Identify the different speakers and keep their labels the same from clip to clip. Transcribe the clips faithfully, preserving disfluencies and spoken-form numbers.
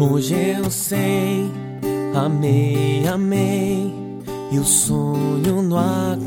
Speaker 1: Hoje eu sei, amei, amei, e o sonho não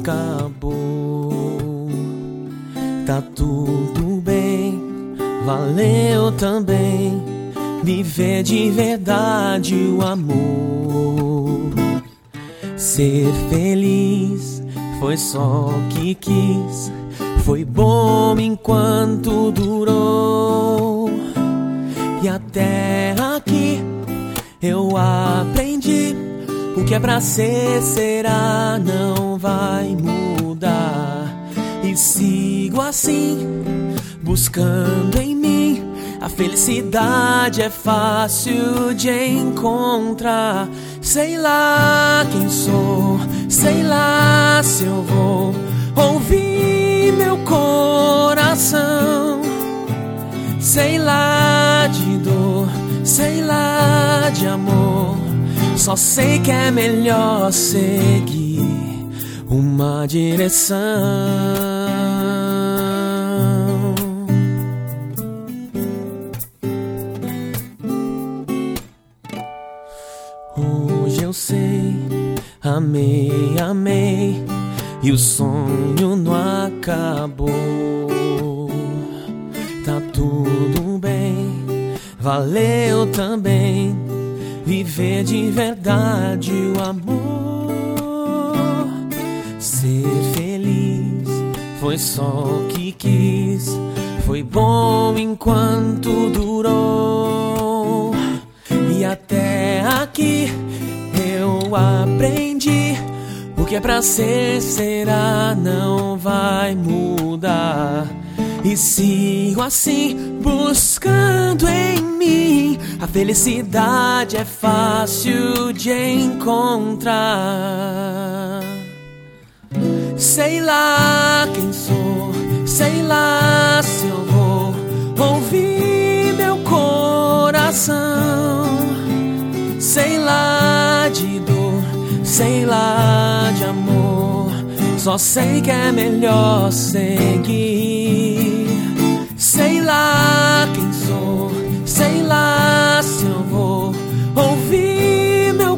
Speaker 1: acabou. Tá tudo bem, valeu também viver de verdade o amor. Ser feliz foi só o que quis, foi bom enquanto durou. E até aqui eu aprendi, o que é pra ser, será, não vai mudar. E sigo assim, buscando em mim, a felicidade é fácil de encontrar. Sei lá quem sou, sei lá se eu vou ouvir meu coração. Sei lá de dor, sei lá de amor, só sei que é melhor seguir uma direção. Hoje eu sei, amei, amei, e o sonho não acabou. Tá tudo bem, valeu também viver de verdade o amor. Ser feliz foi só o que quis, foi bom enquanto durou. E até aqui eu aprendi, o que é pra ser, será, não vai mudar. E sigo assim, buscando em mim, a felicidade é fácil de encontrar. Sei lá quem sou, sei lá se eu vou ouvir meu coração. Sei lá de dor, sei lá de amor, só sei que é melhor seguir. Sei lá quem sou, sei lá se eu vou ouvir meu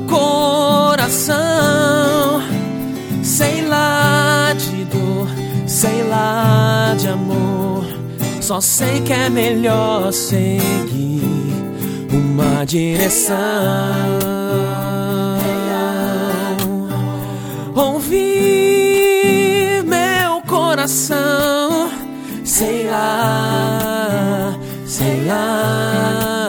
Speaker 1: coração. Sei lá de dor, sei lá de amor, só sei que é melhor seguir uma direção. Ouvir meu coração. Sei lá, sei lá.